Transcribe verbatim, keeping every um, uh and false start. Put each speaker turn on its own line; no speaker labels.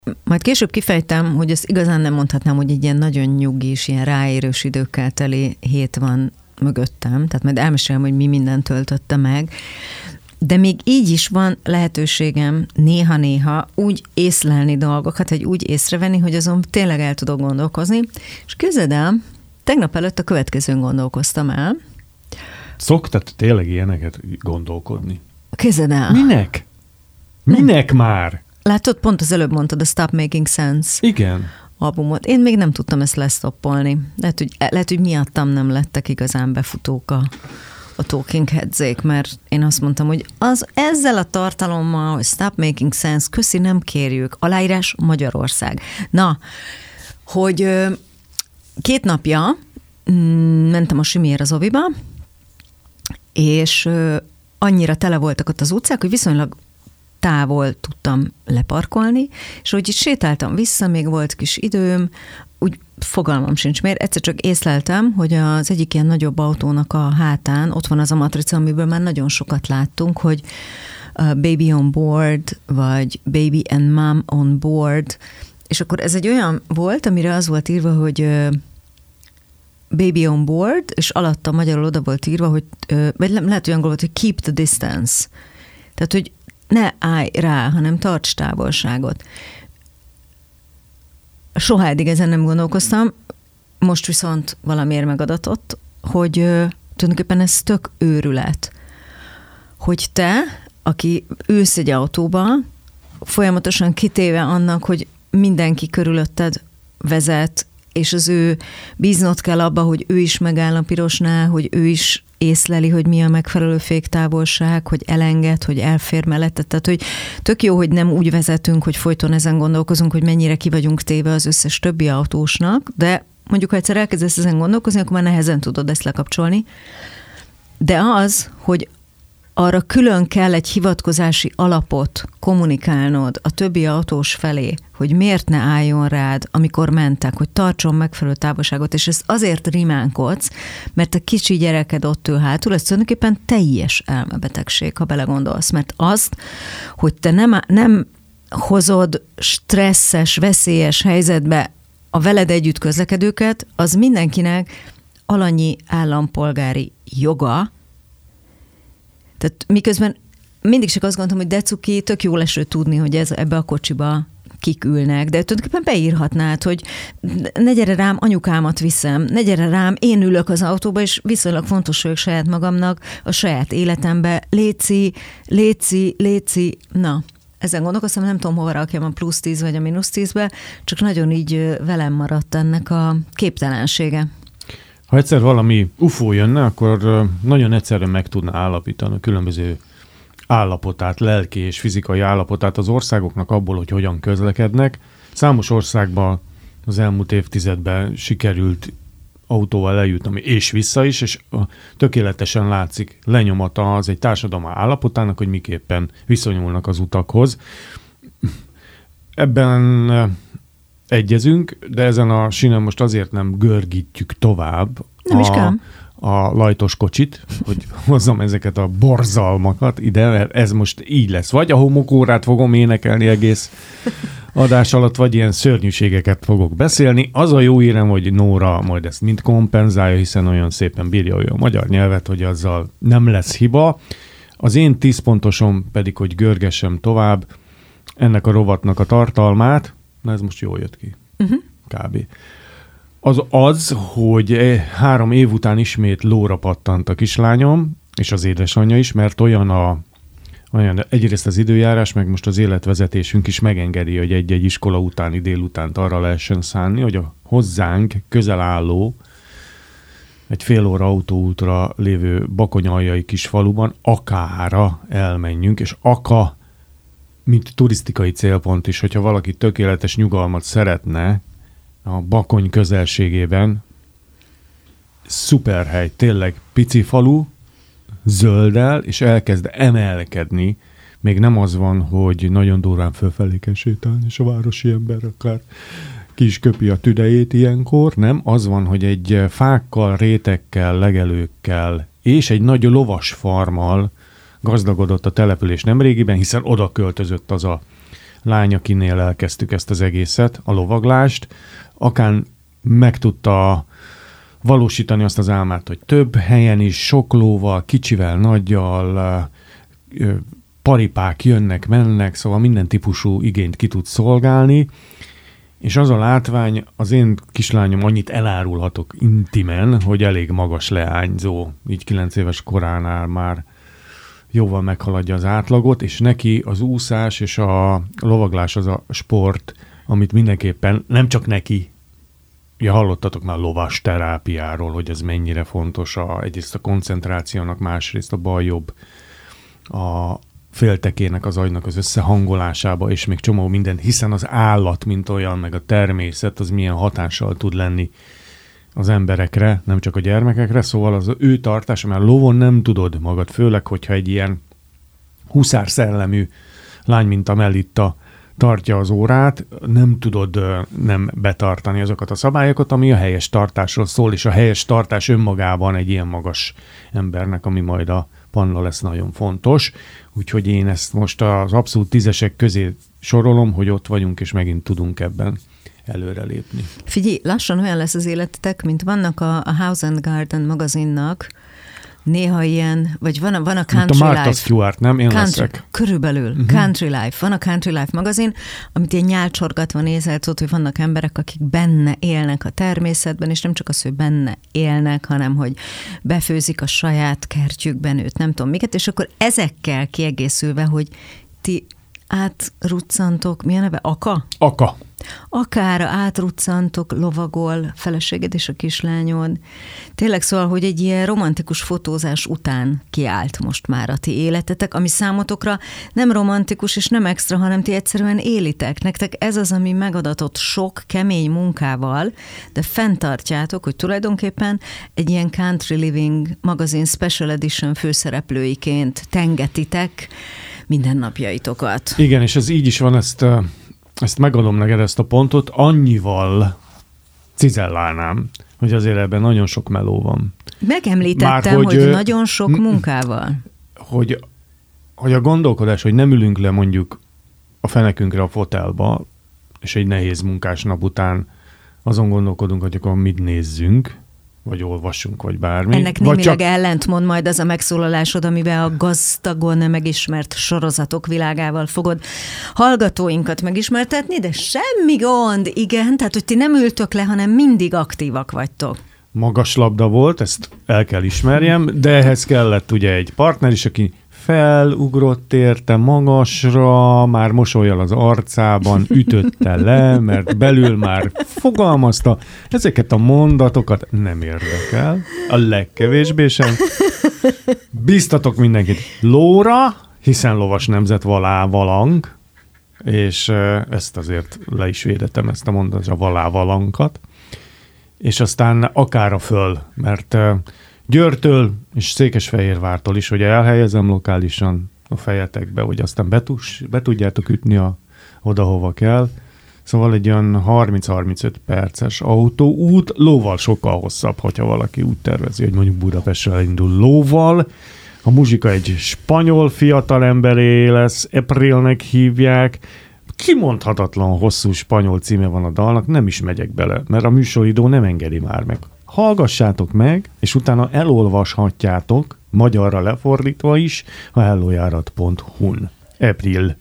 Majd később kifejtem, hogy ezt igazán nem mondhatnám, hogy egy ilyen nagyon nyugis, ilyen ráérős időkkel teli hét van mögöttem, tehát majd elmesélem, hogy mi mindent töltötte meg, de még így is van lehetőségem néha-néha úgy észlelni dolgokat, vagy úgy észrevenni, hogy azon tényleg el tudok gondolkozni, és képzeld el, tegnap előtt a következőn gondolkoztam el.
Szoktad tényleg ilyeneket gondolkodni?
Képzeld el.
Minek? Minek nem. Már?
Látod, pont az előbb mondtad a Stop Making Sense.
Igen.
Albumot. Én még nem tudtam ezt lestoppolni. Lehet, hogy, lehet, hogy miattam nem lettek igazán befutók a, a Talking Headzék, mert én azt mondtam, hogy az ezzel a tartalommal, hogy Stop Making Sense, köszi, nem kérjük. Aláírás Magyarország. Na, hogy két napja mentem a Simiért az oviba, és annyira tele voltak ott az utcák, hogy viszonylag távol tudtam leparkolni, és hogy itt sétáltam vissza, még volt kis időm, úgy fogalmam sincs miért, egyszer csak észleltem, hogy az egyik ilyen nagyobb autónak a hátán ott van az a matrica, amiből már nagyon sokat láttunk, hogy baby on board, vagy baby and mom on board, és akkor ez egy olyan volt, amire az volt írva, hogy baby on board, és alatta magyarul oda volt írva, hogy, vagy lehet olyan volt, hogy keep the distance. Tehát, hogy ne állj rá, hanem tarts távolságot. Soha eddig ezen nem gondolkoztam, most viszont valamiért megadatott, hogy tulajdonképpen ez tök őrület, hogy te, aki ülsz egy autóba, folyamatosan kitéve annak, hogy mindenki körülötted vezet, és az ő bíznod kell abba, hogy ő is megáll a pirosnál, hogy ő is észleli, hogy mi a megfelelő féktávolság, hogy elenged, hogy elfér mellette. Tehát, hogy tök jó, hogy nem úgy vezetünk, hogy folyton ezen gondolkozunk, hogy mennyire ki vagyunk téve az összes többi autósnak, de mondjuk, ha egyszer elkezdesz ezen gondolkozni, akkor már nehezen tudod ezt lekapcsolni. De az, hogy arra külön kell egy hivatkozási alapot kommunikálnod a többi autós felé, hogy miért ne álljon rád, amikor mentek, hogy tartson megfelelő távolságot, és ezt azért rimánkodsz, mert a kicsi gyereked ott ül hátul, ez tulajdonképpen teljes elmebetegség, ha belegondolsz, mert azt, hogy te nem, nem hozod stresszes, veszélyes helyzetbe a veled együtt közlekedőket, az mindenkinek alanyi állampolgári joga. Tehát miközben mindig csak azt gondoltam, hogy de cuki, tök jó leső tudni, hogy ez, ebbe a kocsiba kik ülnek, de tulajdonképpen beírhatnád, hogy ne gyere rám, anyukámat viszem, ne gyere rám, én ülök az autóba, és viszonylag fontos vagyok saját magamnak, a saját életembe, léci, léci, léci, na, ezen gondolkoztam, nem tudom, hova rakjam a plusz tíz vagy a mínusz tízbe, csak nagyon így velem maradt ennek a képtelensége.
Ha egyszer valami ufó jönne, akkor nagyon egyszerűen meg tudna állapítani a különböző állapotát, lelki és fizikai állapotát az országoknak abból, hogy hogyan közlekednek. Számos országban az elmúlt évtizedben sikerült autóval eljutni, és vissza is, és tökéletesen látszik lenyomata az egy társadalom állapotának, hogy miképpen viszonyulnak az utakhoz. Ebben egyezünk, de ezen a sínen most azért nem görgítjük tovább
nem is kell.
a, a lajtos kocsit, hogy hozzam ezeket a borzalmakat ide, mert ez most így lesz. Vagy a homokórát fogom énekelni egész adás alatt, vagy ilyen szörnyűségeket fogok beszélni. Az a jó írem, hogy Nóra majd ezt mind kompenzálja, hiszen olyan szépen bírja olyan magyar nyelvet, hogy azzal nem lesz hiba. Az én tíz pontosom pedig, hogy görgessem tovább ennek a rovatnak a tartalmát. Na ez most jól jött ki. Uh-huh. Kb. Az az, hogy három év után ismét lóra pattant a kislányom, és az édesanyja is, mert olyan a olyan, egyrészt az időjárás, meg most az életvezetésünk is megengedi, hogy egy-egy iskola utáni délutánt arra lehessen szánni, hogy a hozzánk közel álló, egy fél óra autóútra lévő bakonyaljai kis faluban akára elmenjünk, és aka mint turisztikai célpont is, hogyha valaki tökéletes nyugalmat szeretne a Bakony közelségében, szuper hely, tényleg pici falu, zöldel, és elkezd emelkedni. Még nem az van, hogy nagyon durván fölfelé kell sétálni, és a városi ember akár ki is köpi a tüdejét ilyenkor, nem? Az van, hogy egy fákkal, rétekkel, legelőkkel és egy nagy lovas farmmal gazdagodott a település nemrégiben, hiszen oda költözött az a lány, akinél elkezdtük ezt az egészet, a lovaglást, akár meg tudta valósítani azt az álmát, hogy több helyen is, sok lóval, kicsivel, nagyjal, paripák jönnek, mennek, szóval minden típusú igényt ki tud szolgálni, és az a látvány, az én kislányom, annyit elárulhatok intimen, hogy elég magas leányzó, így kilenc éves koránál már jóval meghaladja az átlagot, és neki az úszás és a lovaglás az a sport, amit mindenképpen, nem csak neki, ja, hallottatok már lovas terápiáról, hogy ez mennyire fontos, a, egyrészt a koncentrációnak, másrészt a bal-jobb, a féltekének, az agynak az összehangolásába, és még csomó minden, hiszen az állat, mint olyan, meg a természet, az milyen hatással tud lenni az emberekre, nem csak a gyermekekre, szóval az ő tartása, mert lovon nem tudod magad, főleg, hogyha egy ilyen huszár szellemű lány, mint a Melitta tartja az órát, nem tudod nem betartani azokat a szabályokat, ami a helyes tartásról szól, és a helyes tartás önmagában egy ilyen magas embernek, ami majd a Panna lesz, nagyon fontos. Úgyhogy én ezt most az abszolút tízesek közé sorolom, hogy ott vagyunk, és megint tudunk ebben előrelépni.
Figyelj, lassan olyan lesz az életetek, mint vannak a, a House and Garden magazinnak, néha ilyen, vagy van a, van a Country
Life. A Martha
Life.
Stewart, nem? Én
country,
leszek.
Körülbelül. Uh-huh. Country Life. Van a Country Life magazin, amit ilyen nyálcsorgatva nézel, tudod, hogy vannak emberek, akik benne élnek a természetben, és nem csak az, hogy benne élnek, hanem hogy befőzik a saját kertjükben őt, nem tudom miket, és akkor ezekkel kiegészülve, hogy ti átruccantok, mi a neve? Aka?
Aka.
Akár átruccantok, lovagol, feleséged és a kislányod. Tényleg szóval, hogy egy ilyen romantikus fotózás után kiállt most már a ti életetek, ami számotokra nem romantikus és nem extra, hanem ti egyszerűen élitek. Nektek ez az, ami megadatott sok kemény munkával, de fenntartjátok, hogy tulajdonképpen egy ilyen Country Living magazin Special Edition főszereplőiként tengetitek mindennapjaitokat.
Igen, és ez így is van, ezt, ezt megadom neked ezt a pontot, annyival cizellálnám, hogy azért ebben nagyon sok meló van.
Megemlítettem, Már, hogy, hogy nagyon sok munkával.
Hogy, hogy a gondolkodás, hogy nem ülünk le mondjuk a fenekünkre a fotelba, és egy nehéz munkás nap után azon gondolkodunk, hogy akkor mit nézzünk, vagy olvassunk, vagy bármi.
Ennek némileg csak... ellentmond majd az a megszólalásod, amiben a gazdagon megismert sorozatok világával fogod hallgatóinkat megismertetni, de semmi gond, igen, tehát hogy ti nem ültök le, hanem mindig aktívak vagytok.
Magas labda volt, ezt el kell ismerjem, de ehhez kellett ugye egy partner is, aki felugrott érte magasra, már mosollyal az arcában, ütötte le, mert belül már fogalmazta. Ezeket a mondatokat nem érdekel, a legkevésbé sem. Bíztatok mindenkit lóra, hiszen lovas nemzet valá valang, és ezt azért le is védettem, ezt a mondatot, a valá valankat, és aztán akár a föl, mert Győrtől és Székesfehérvártól is, hogy elhelyezem lokálisan a fejetekbe, hogy aztán betus, be tudjátok ütni a, oda, hova kell. Szóval egy olyan harminc-harmincöt perces autóút, lóval sokkal hosszabb, hogyha valaki úgy tervezi, hogy mondjuk Budapestre elindul lóval. A muzsika egy spanyol fiatalemberé lesz, Aprilnek hívják, kimondhatatlan hosszú spanyol címe van a dalnak, nem is megyek bele, mert a műsoridő nem engedi már meg. Hallgassátok meg, és utána elolvashatjátok, magyarra lefordítva is, a hellojárat pont hu-n. April